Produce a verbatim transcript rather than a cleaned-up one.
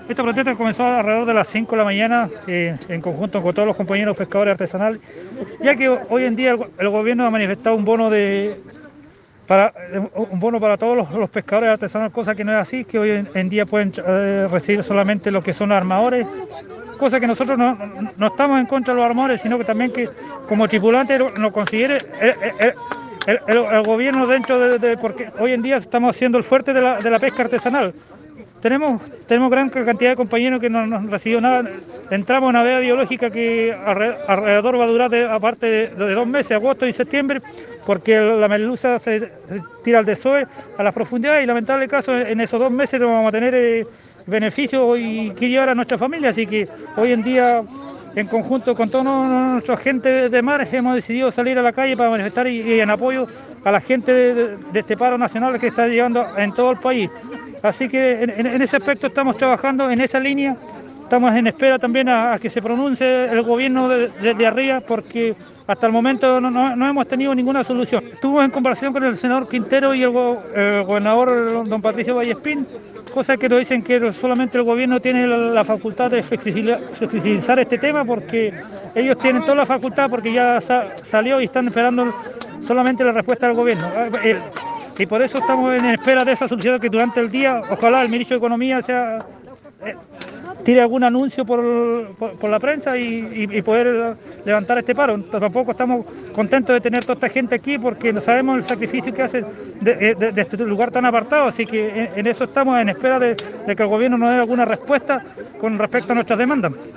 Esta protesta comenzó alrededor de las cinco de la mañana eh, en conjunto con todos los compañeros pescadores artesanales, ya que hoy en día el, el gobierno ha manifestado un bono de para un bono para todos los, los pescadores artesanales, cosa que no es así, que hoy en, en día pueden eh, recibir solamente lo que son armadores, cosa que nosotros no, no estamos en contra de los armadores, sino que también que como tripulante nos considere el, el, el, el, el gobierno dentro de, de, porque hoy en día estamos haciendo el fuerte de la, de la pesca artesanal. Tenemos, tenemos gran cantidad de compañeros que no, no han recibido nada. Entramos en una veda biológica que alrededor va a durar, de, aparte de, de dos meses, agosto y septiembre, porque la merluza se, se tira al desove a las profundidades y lamentable caso en esos dos meses no vamos a tener eh, beneficios y que llevar a nuestra familia. Así que hoy en día, en conjunto con toda nuestra gente de mar, hemos decidido salir a la calle para manifestar y, y en apoyo a la gente de, de, de este paro nacional que está llegando en todo el país. Así que en, en, en ese aspecto estamos trabajando en esa línea, estamos en espera también a, a que se pronuncie el gobierno de, de, de arriba, porque hasta el momento no, no, no hemos tenido ninguna solución. Estuvimos en conversación con el senador Quintero y el, el gobernador don Patricio Vallespín, cosa que nos dicen que solamente el gobierno tiene la, la facultad de flexibilizar este tema, porque ellos tienen toda la facultad, porque ya sa, salió y están esperando solamente la respuesta del gobierno. El, Y por eso estamos en espera de esa solución, que durante el día, ojalá el ministro de Economía sea, eh, tire algún anuncio por, por, por la prensa y, y, y poder levantar este paro. Tampoco estamos contentos de tener toda esta gente aquí, porque no sabemos el sacrificio que hacen de, de, de este lugar tan apartado, así que en, en eso estamos en espera de, de que el gobierno nos dé alguna respuesta con respecto a nuestras demandas.